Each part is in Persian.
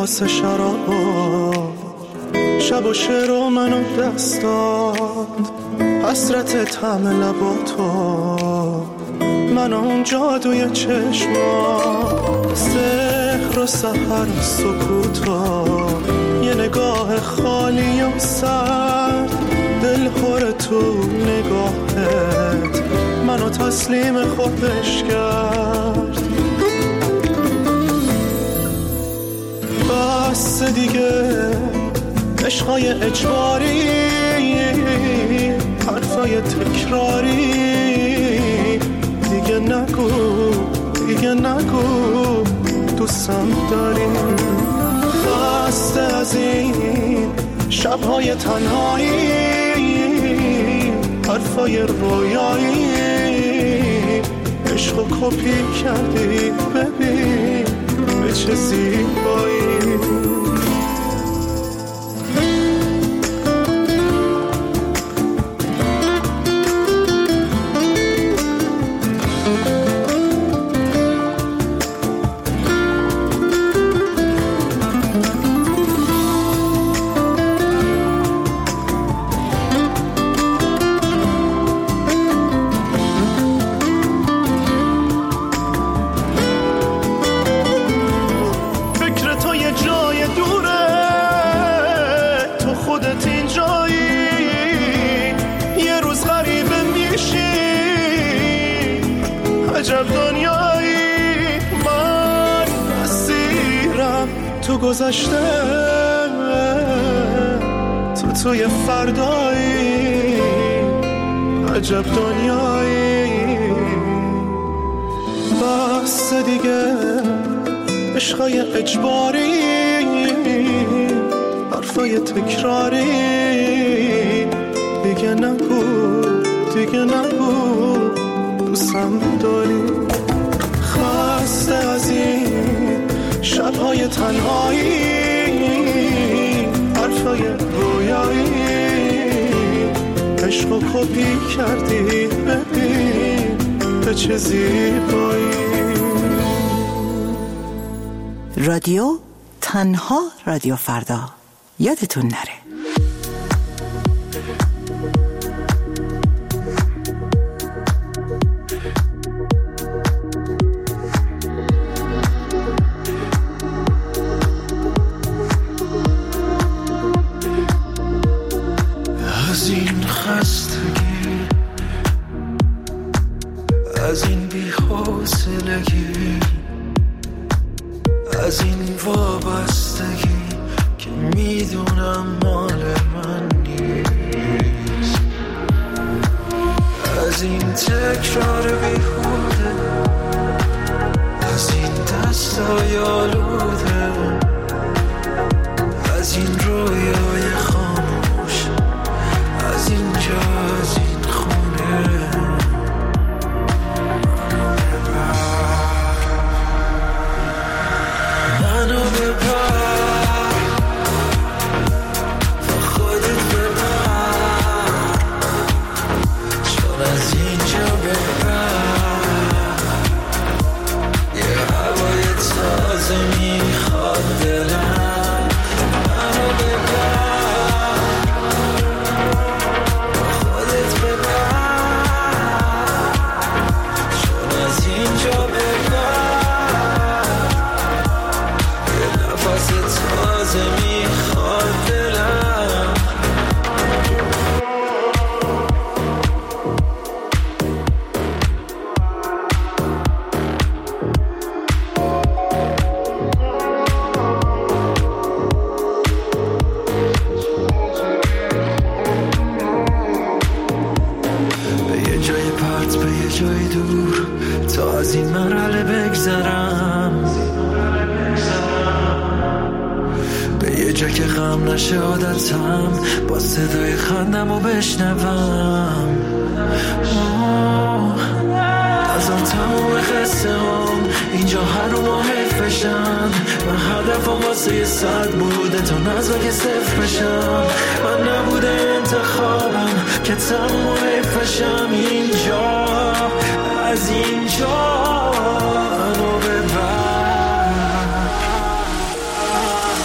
گیلاس شراب، شب و شعر و منو دست داد، حسرت طعم لباتو، من اون جادوی چشما، سحر و سحر و سکوتا، یه نگاه خالی و سرد، دل پر تو نگاهت منو تسلیم خودش کرد. بس دیگه عشقای اجباری، حرفای تکراری، دیگه نگو دیگه نگو دوستم داری. خسته از این شبهای تنهایی، حرفای رویایی، عشقو کپی کردی ببین به چه زیبایی. عجب دنیایی، من اسیرم تو گذشته، تو توی فردایی. عجب دنیایی، بس دیگه عشقای اجباری، حرفای تکراری، دیگه نگو دیگه نگو دوستم داری. خسته از این شبهای تنهایی، حرفای رویایی، عشقو کپی کردی ببین به چه زیبایی. رادیو تنها رادیو فردا، یادتون نره. از این خستگی، از این بی‌حوصلگی، از این وابستگی که میدونم مال من نیست، از این تکرار بیهوده، از این دستای آلوده، از این رویای خاموش، از اینجا از این خونه. منو ببر با خودت ببر، چون از اینجا ببر یه هوای تازه میخواد دلم. منو ببر با خودت ببر، چون از اینجا ببر تازه میخواد دلم. به یه جای پرت، به یه جای دور، تا از این مرحله بگذرم، یه جا که غم نشه عادتم، با صدای خندم رو بشنوم. نظر تموم خسته هم اینجا هر رو حیف بشن، من هدفم واسه یه صد بوده تا نظر که صفر بشم. من نبوده انتخابم که تموم حیف بشم اینجا، از اینجا منو ببر.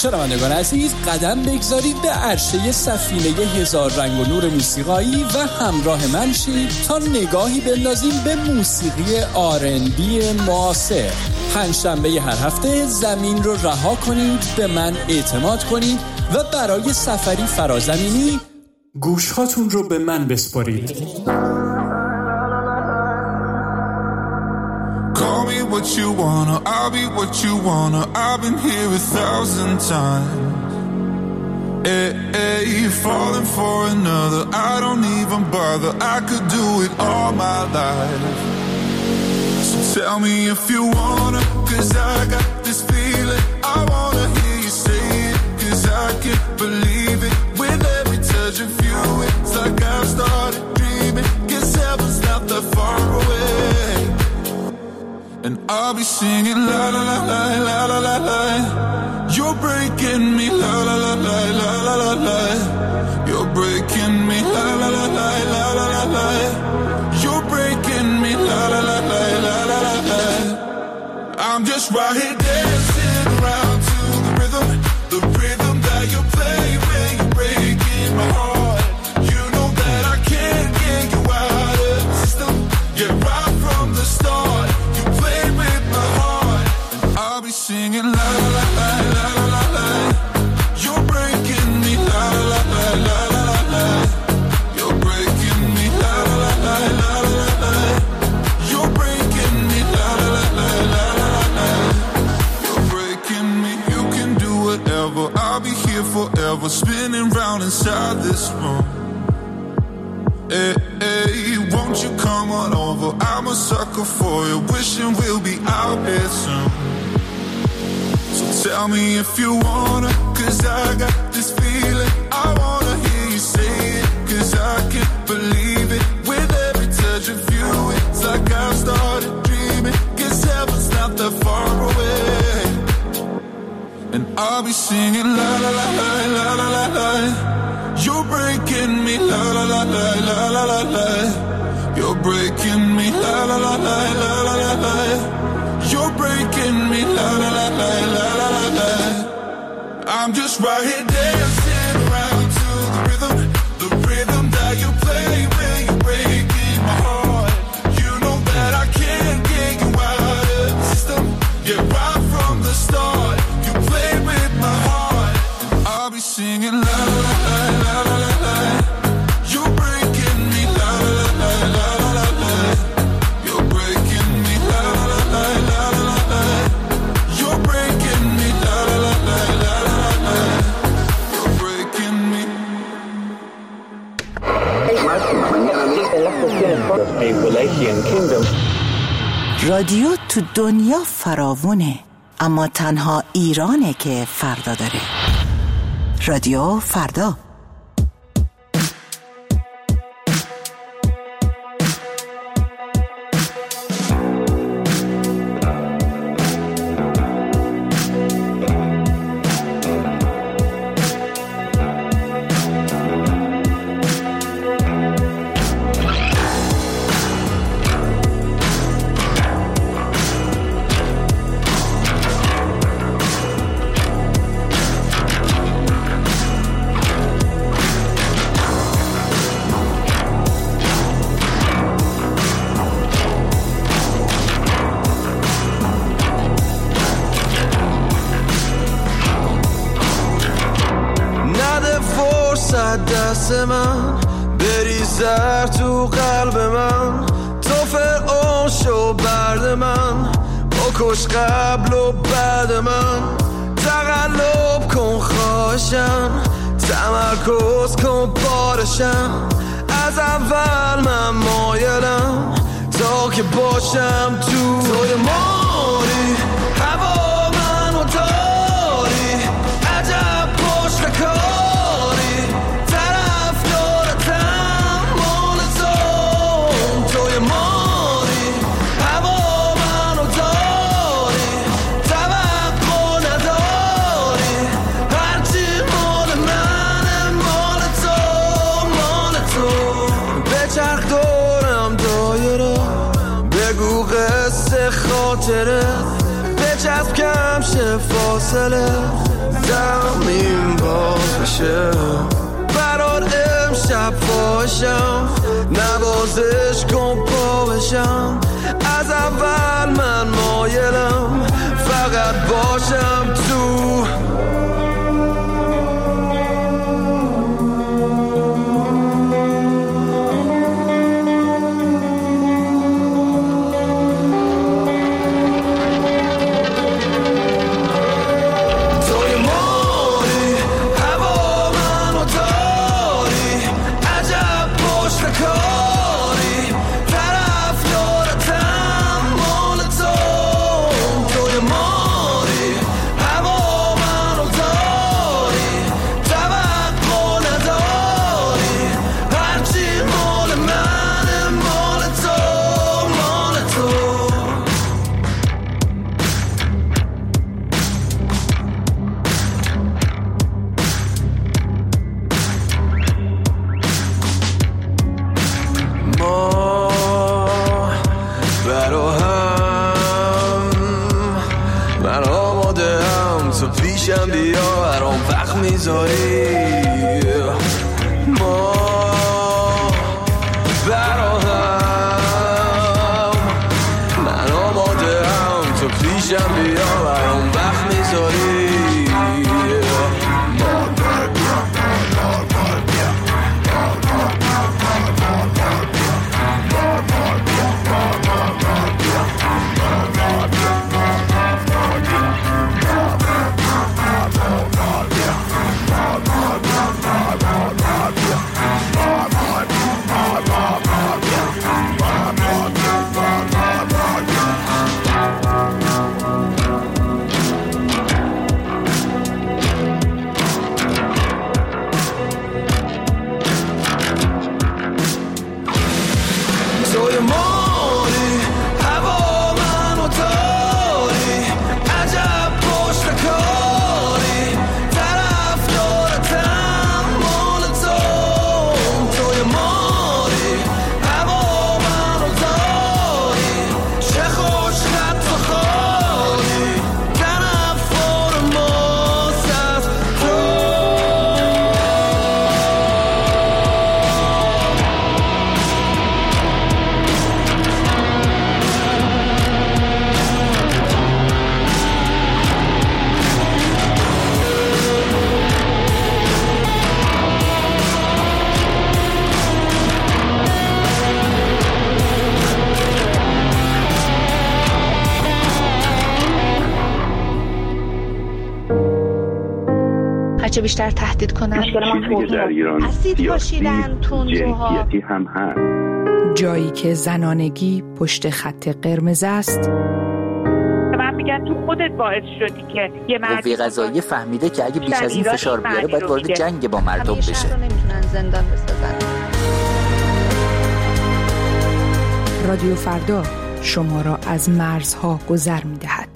شنوندگان عزیز، قدم بگذارید به عرشه سفینه هزار رنگ و نور موسیقایی و همراه من شید تا نگاهی بندازیم به موسیقی R&B معاصر. پنجشنبه هر هفته زمین رو رها کنید، به من اعتماد کنید و برای سفری فرازمینی گوشهاتون رو به من بسپارید. Call me what you wanna, I'll be what you wanna. I've been here 1,000 times. Hey, falling for another, I don't even bother. I could do it all my life. So tell me if you wanna, 'cause I got this feeling. I wanna hear you say it, 'cause I can't believe it. With every touch of you, it's like I've started dreaming. 'Cause heaven's not that far away. And I'll be singing la la la la la la la la. You're breaking me la la la la la la la la. You're breaking me la la la la la la la la. You're breaking me la la la la la la la la. I'm just right here dancing around to the rhythm that you play when you're breaking my heart. You know that I can't get you out of the system. Yeah, right from the start. Singing la la la la la la la. You're breaking me la la la la la la la. You're breaking me la la la la la la la. You're breaking me la la la la la la la. You're breaking me. You can do whatever. I'll be here forever, spinning round inside this room. Hey, hey, won't you come on over? I'm a sucker for you, wishing we'll be out here soon. Tell me if you wanna, 'cause I got this feeling. I wanna hear you say it, 'cause I can't believe it. With every touch of you, it's like I've started dreaming. 'Cause heaven's not that far away. And I'll be singing la la la la la la la la. You're breaking me la la la la la la la la. You're breaking me la la la la la la la la. You're breaking me la la la la la la la la. I'm just right here dancing around to the rhythm that you play when you're breaking my heart. You know that I can't get you out of the system. Yeah, right from the start, you played with my heart. I'll be singing la la la la la la la. You're breaking me la la la la la la la. You're breaking me la la la la la la la. You're breaking me la la la la la la la. You're breaking me. رادیو تو دنیا فراوونه، اما تنها ایرانه که فردا داره. رادیو فردا. دست من بریزر تو قلب من، تو فرعون شو برد من، بکش قبل و بعد من، تقلب کن خواهشم، تمرکز کن بارشم، از اول من مایلم تا که باشم توی ماری، هوا منو داری، عجب پشت کاری، طرف دارتم مال توی ماری، هوا منو داری، توقع نداری، هرچی مال منه مال تو، بچرخ دورم دایره، بگو قصه خاطره، بچسب کم نشه فاصله زمین باز بشه برات امشب فاشم نوازش کن پا بشم از اول من مایلم فقط باشم تو پیشم بیا برام وقت میذاری ما براهم من آماده هم تو پیشم بیا برام وقت میذاری چه بیشتر تهدید کنن. در ایران اسید پاشیدن تندروها هم هست. جایی که زنانگی پشت خط قرمز است. من میگم تو خودت باعث شدی که یه قوه قضاییه فهمیده که اگه بیش از این فشار بیاره باید وارد جنگ با مردم بشه. همیشه نمیتونن زندان بسازن. رادیو فردا شما را از مرزها گذر میدهد.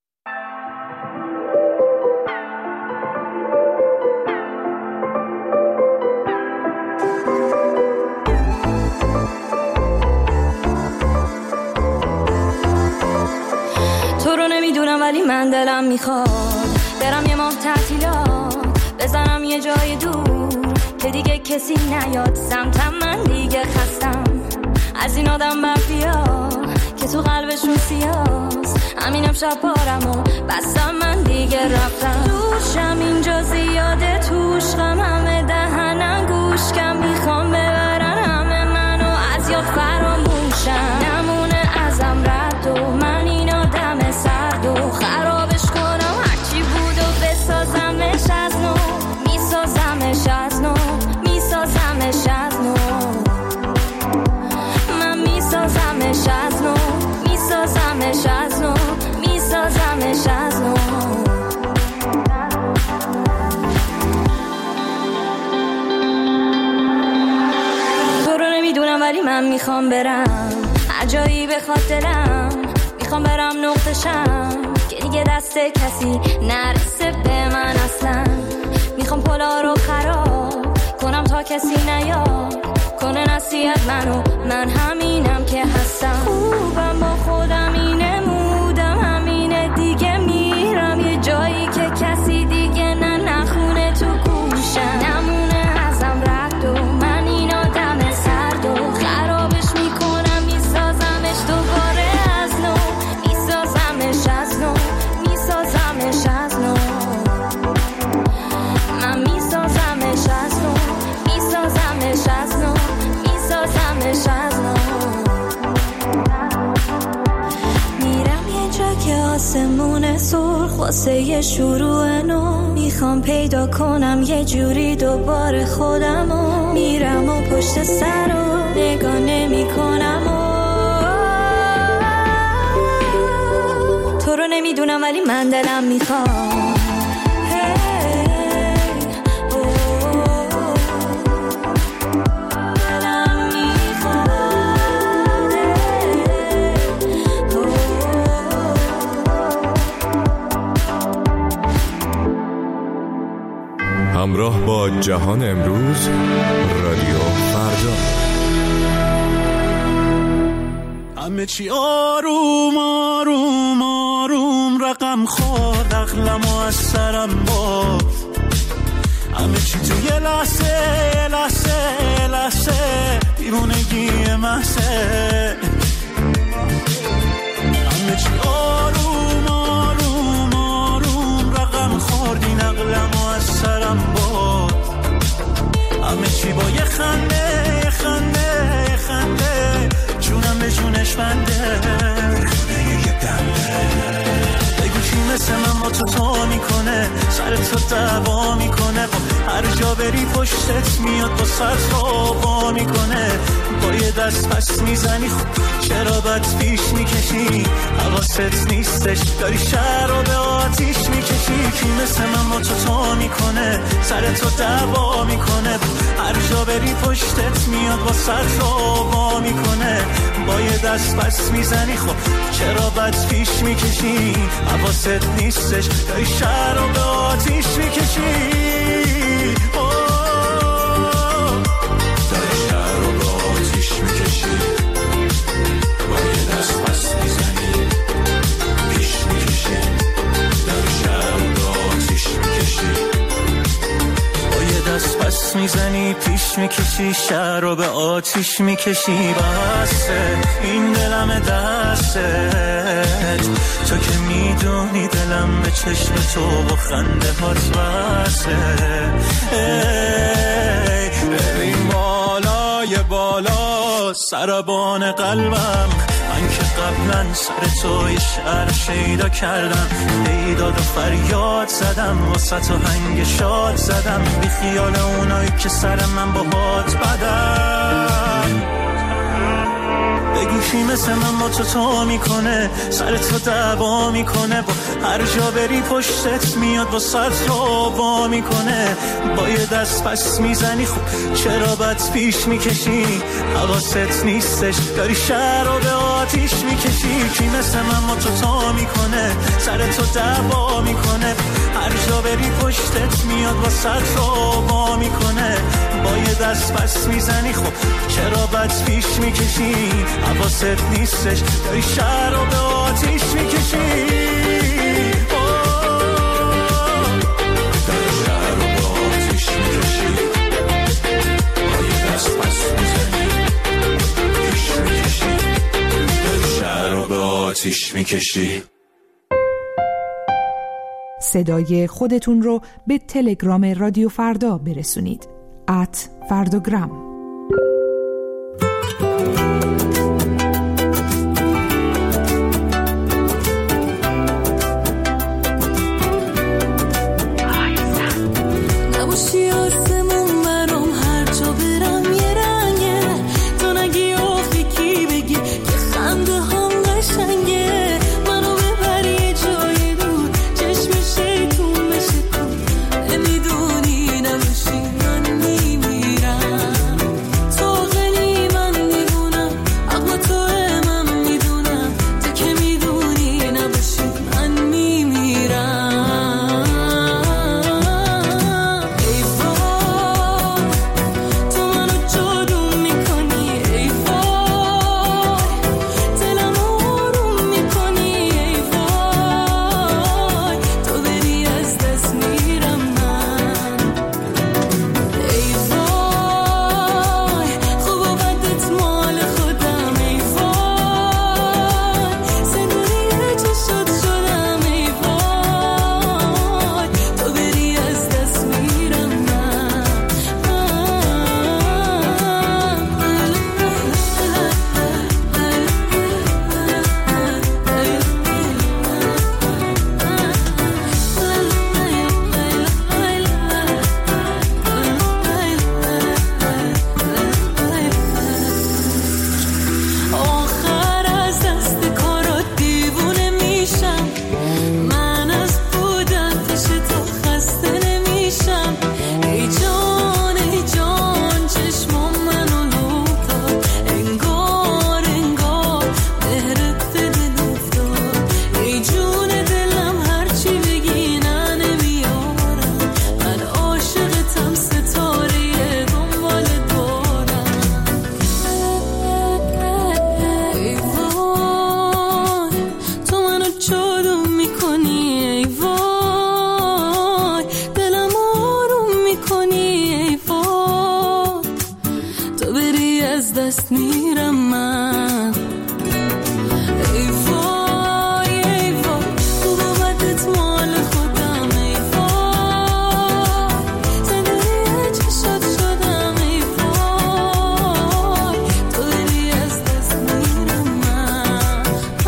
ولی من دلم میخواد برم یه ماه تعطیلات بزنم یه جای دور که دیگه کسی نیاد سمتم من دیگه خستم از این آدم مافیا که تو قلبشون سیاست همین امشب پارم و بستم من دیگه رفتم دوشم اینجا زیاده توش غمم دهنم گوشکم میخوام ببرن همه منو از یاد فراموشم نمونه ازم رد و من این آدم سرد و خرابش کنم هرچی بود و بسازمش از نو میسازمش از نو میسازمش از نو من میسازمش از نو میسازمش از نو میسازمش از نو تو رو نمیدونم ولی من میخوام برم هر جایی بخواد دلم میخوام برم نقطشم که دیگه دست کسی نرسه به من اصلا میخوام پلا رو خراب کنم تا کسی نیاد کنه نصیحت منو من همینم که هستم خوبم با خودم اینه مودم همینه دیگه میرم یه واسه یه شروع نو میخوام پیدا کنم یه جوری دوباره خودمو میرم و پشت سر رو نگاه نمی کنم تو رو نمیدونم ولی من دلم میخوام همراه با جهان امروز رادیو فردا. همه چی آروم آروم آروم رقم خورد عقلمو از سرم باز همه چی تو یه لحظه دیوونگی محضه همه چی آروم آروم آروم رقم خورد این عقلمو از سرم باز همه چی با یه خنده جونم به جونش بنده بگو کی مثل من با تو میکنه سر تو دعوا میکنه هر جا بری پشتت میاد با سر تو میکنه با یه دست پس میزنی چرا بد پیش میکشی حواست نیستش داری شهر رو به آتیش میکشی کی مثل من با تو میکنه سر تو دعوا میکنه هر جا بری پشتت میاد با سر تو میکنه با یه دست پس میزنی چرا بد پیش میکشی حواست نیستش داری شهر رو به آتیش میکشی میزنی پیش میکشی شهر رو به آتیش میکشی بسه این دلم دستت تو که میدونی دلم به چشم تو و خنده هات بسه ببین بالای بالا سربان قلبم من که قبلا سر تو یه شعر شیدا کردم بیداد و فریاد زدم واسه تو هنگ شاد زدم بی خیال اونایی که سر من با هات بدن بگو کی مثل من با تو میکنه سر تو دعوا میکنه با هر جا بری پشتت میاد با سر تو میکنه با یه دست پس میزنی چرا بد پیش میکشی حواست نیستش داری شهر رو به آتیش میکشی کی مثل من با تو میکنه سر تو دعوا میکنه هر جا بری پشتت میاد با سر تو میکنه با یه دست پس میزنی چرا بد پیش میکشی حواست نیستش داری شهر رو به آتیش میکشی داری شهر رو به آتیش میکشی با یه دست پس میزنی پیش میکشی داری شهر رو به آتیش میکشی. صدای خودتون رو به تلگرام رادیو فردا برسونید @فرداگرام. نمیدونی نمیشی من میمیرم تو بری از دست میرم من. ای وای ای وای تو بابتت مال خودم. ای وای زندگی چشات شدم. ای وای تو بری از دست میرم من.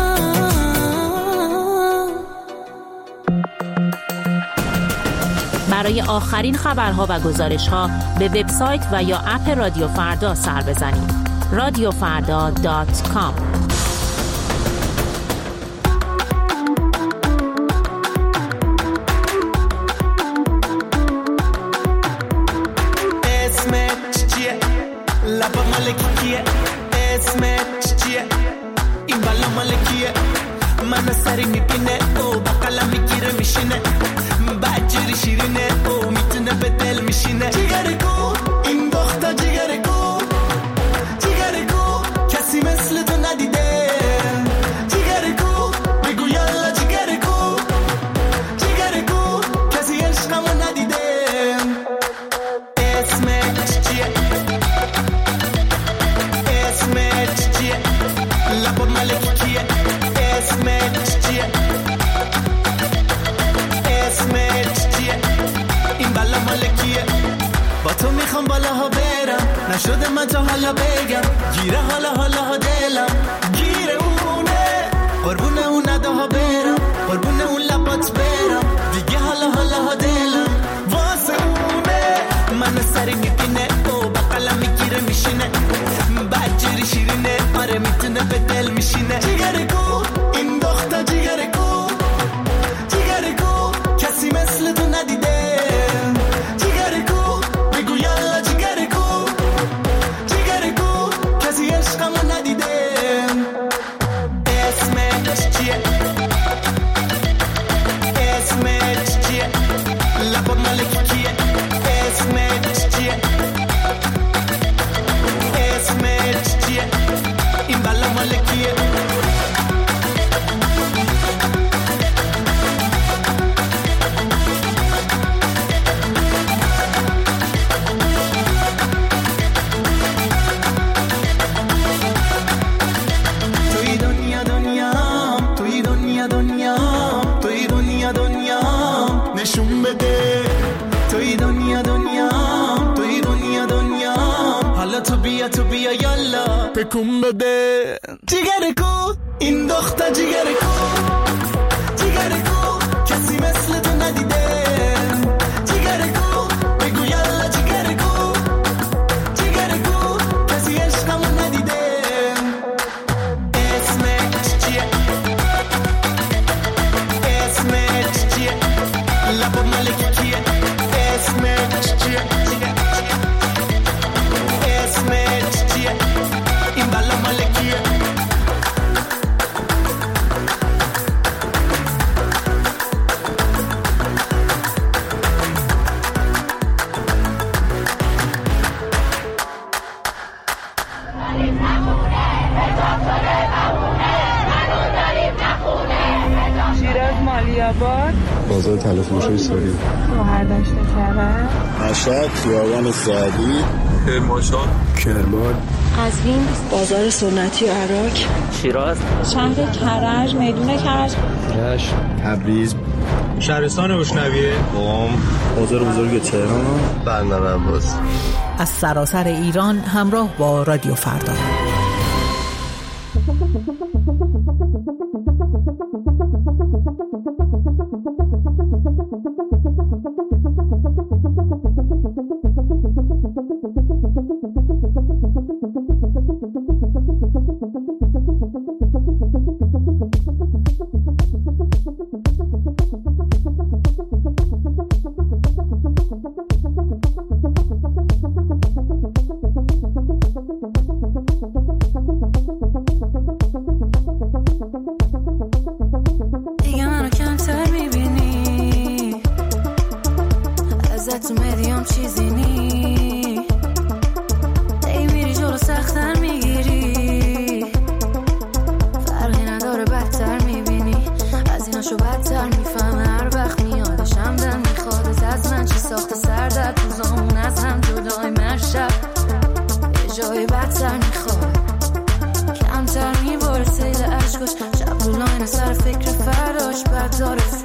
برای آخرین خبرها و گزارش‌ها به وبسایت و یا اپ رادیو فردا سر بزنید. radiofarda.com. اسمت چیه؟ لبا مال کیه؟ اسمت چیه؟ این بالا مال کیه؟ منو سری میبینه او بقلا میگیره میشینه بجری شیرینه او میتونه به دل میشینه. جیگرگو این دختر جیگرگو جیگرگو کسی مثل تو ندیده. جیگرگو بگو یالا جیگرگو جیگرگو کسی عشقمو ندیده. اسمت چیه؟ اسمت چیه؟ لبا ملکی کیه؟ اسمت چیه؟ اسمت چیه؟ این بالا مالکیه. با تو میخوام بالاها برم نشده من تا حالا بگم. گیره حالا دلم گیره اونه قربونه اون نداها برم قربونه اون لبات برم دیگه حالا دلم واسه اونه. منو سری میبینه او بقلا میگیره میشینه بجری شیرینه آره میتونه به دل میشینه. جیگرگو این دختر جیگرگو جیگرگو کسی مثل تو ندیده. جیگرگو بگو یالا جیگرگو جیگرگو کسی عشقمو ندیده. اسمت چیه؟ اسمت چیه؟ لبا مالکی کیه؟ اسمت چیه؟ اسمت چیه؟ این بالا مالکیه. توی دنیا توی دنیا نشون بده. توی دنیا توی دنیا حالا تو بیا یالا تکون بده. جیگرگو این دختر جیگرگو جیگرگو کسی مثل تو ندیده. جیگرگو بگو یالا جیگرگو جیگرگو کسی عشقمو ندیده. اسمت چیه؟ اسمت چیه؟ لبا مالکی کیه؟ اسمت چیه؟ اسمت چیه؟ این بالا مالکیه. شیراز مالیاباد بازار تلفروشی ساری شوهر داشته کرد مشهد خیابان سعدی کرمان قزوین بازار سنتی عراق شیراز شهر کرج میدون کرج تبریز شهرستان اشنویه قم بازار بزرگ تهران بندر عباس. از سراسر ایران همراه با رادیو فردا. جای بدتر میخواد کمتر میباره سیل عشقش شب رو لاین سر فکر فرداش بد داره